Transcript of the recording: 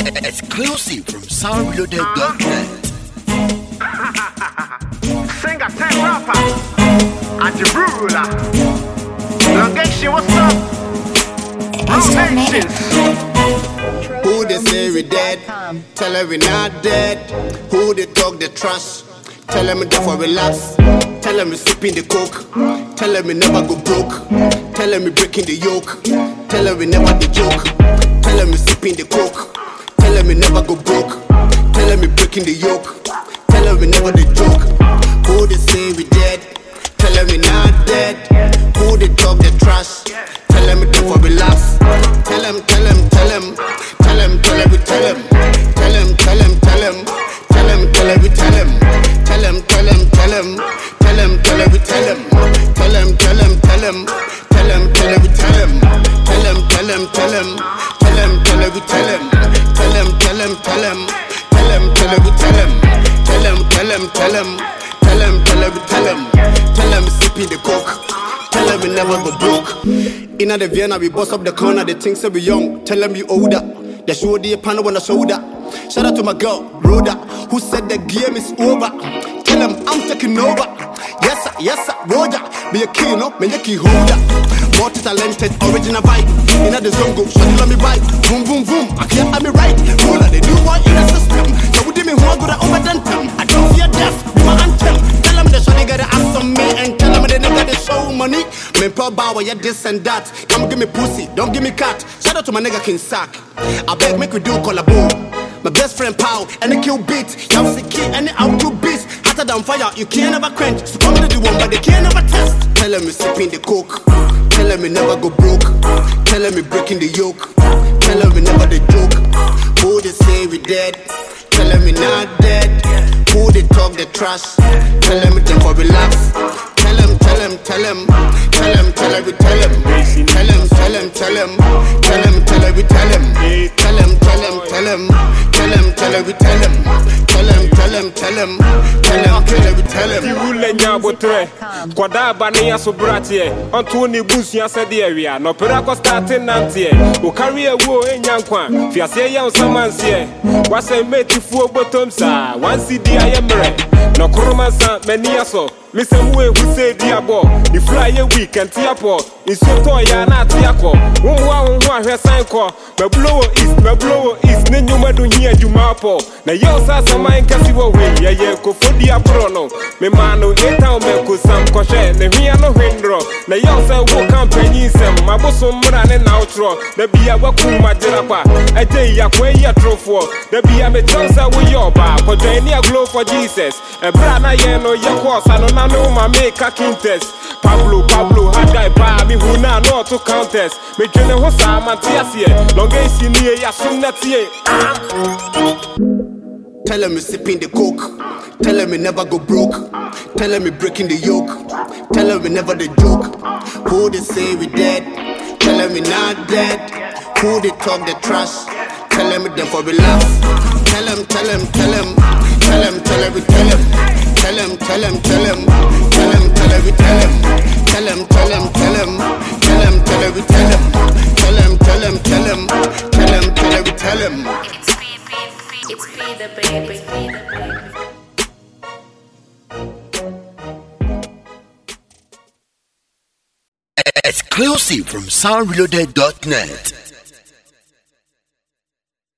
Exclusive from soundreloaded.net. Singer, 10 rapper, and the ruler. Longation, what's up? Romations. Who they say we dead? Tell her we not dead. Who they talk they trust? Tell them we therefore relax. Tell them we sipping the coke. Tell them we never go broke. Tell them we breaking the yoke. Tell them we never the joke. Tell them we sipping the coke. Tell them we never go broke. Tell them we breaking the yoke. Tell them we never the joke. Who they say we dead? Tell them we not dead. Who they talk they trust? Tell them we therefore relax. Tell them, tell them, tell them. Tell them, tell them, we tell them. Tell them, tell them, tell them. Tell them, tell them, we tell them. Tell them, tell them, tell them. Tell them, tell them, we tell them. Tell them, tell them, tell them. Tell them, tell them, we tell them. Tell them, tell them, tell them. Tell them, tell them, we tell them. Tell them, tell them, tell them. Tell them, tell them, we tell them. Tell them, tell them, tell them. Tell them, tell them, we tell them. Tell them, sipping the coke. Tell them we never go broke. Inna the Vienna, we bust up the corner. They think say we young. Tell them we older. They show the panel on the shoulder. Shout out to my girl, Rhoda, who said the game is over. Tell them I'm taking over. Yes sir, Roger. Be a king, no, me a key holder. Multi-talented, original vibe. Inna the zone go, shawty let me ride. Boom, boom, boom, I can't have me right. Ruler, they do one in the system. So we did me who I go to over them. I don't fear death, be my anthem. Tell them the shawty gotta ask on me. And tell them they nigga they show money. Me poor bow, yeah, this and that. Come give me pussy, don't give me cat. Shout out to my nigga King Sack. I beg, make we do collabo. My best friend Pow, and the kill beat. Y'all see key, and the out two beats. Hotter than fire, you can't never quench. So come to the one, but they can't never test. Tell them we sipping the coke. Tell them we never go broke. Tell them we breaking the yoke. Tell them we never the joke. Who they say we dead? Tell them we not dead. Who they talk they trust? Tell them we for relax. Tell them, tell them, tell them. Tell them, tell them, we tell them. Tell them, tell them, tell them. Tell them, tell them, we tell them. Tell them, tell them, tell them. Tell them, tell them, we tell them. Tell them, tell them, tell them. Tell them, tell them, we tell them. The rule nyabo tre. Kwada bania so bratie. Antoni busia said the area. No perako starting nantie. O carry a wo enyankwa. Fiase ya usamansie. Wase meti fu bottom sa. One CD ayemre. No kurumansa menia so. Listen way who say diabo. You fly a week and tiapo. In soto ya na tiako. Unwa he sign call. Me blow is nenyu madu here jumapo. Na yo sa sama enkasi wo we. Ye ko fodi abrono. Me mano eta me ko sam koshe. Ne hia no hindro. Na yo sa wo campaign sem. Maboso mra ne na outro. Na bia waku madirapa. Eje ya kwe ya trofo. Na bia me chansa wo yoba. Ko join a glow for Jesus. E bra na ye no ye kosa no. I know my make a contest. Pablo, hard guy, pa me who now know to contest. Me journey was a Matthias here. Long as you near ya soon that year. Tell them we sipping the coke. Tell them we never go broke. Tell them we breaking the yoke. Tell them we never the joke. Who they say we dead? Tell them we not dead. Who they talk they trust? Tell them we them for relax. Tell them, tell them, tell them. Tell them, tell them, we tell them. Tell them, tell them, tell them. Tell them, tell them, we tell them. Tell them, tell them, tell them. Tell them, tell them, we tell them. Tell them, tell them, tell them. Tell them, tell them, we tell them. It's P the baby. Exclusive from soundreloaded.net.